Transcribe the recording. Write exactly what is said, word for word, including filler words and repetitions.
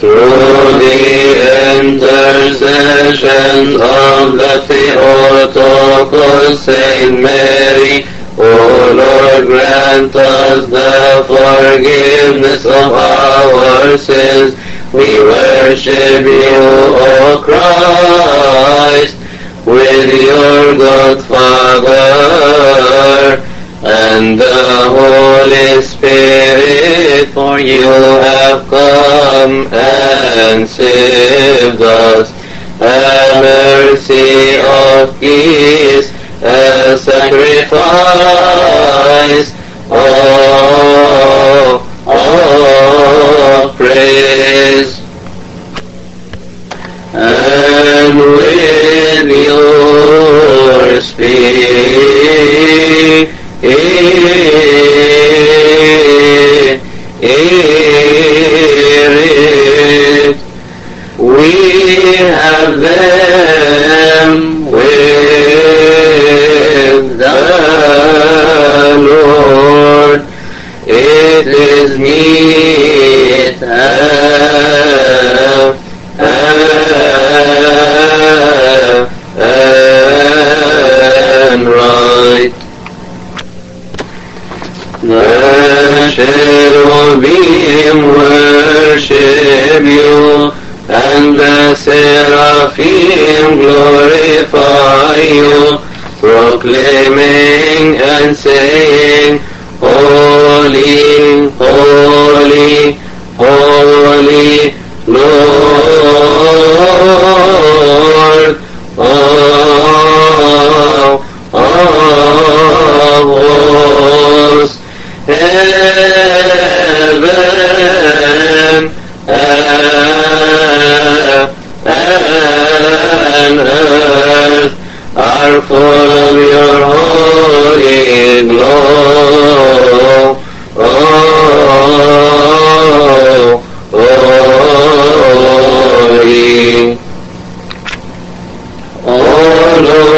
Through the intercession of the Theotokos Saint Mary, O Lord, grant us the forgiveness of our sins. We worship you, O Christ, with your good Father and the Holy Spirit, for you have come and saved us. Have mercy of peace, a sacrifice of, of praise. And with your spirit, we have them with the Lord. It is meet and, and right. The cherubim worship you, and the seraphim glorify you, proclaiming and saying, Holy, holy, holy, Lord of hosts. Heaven and earth are full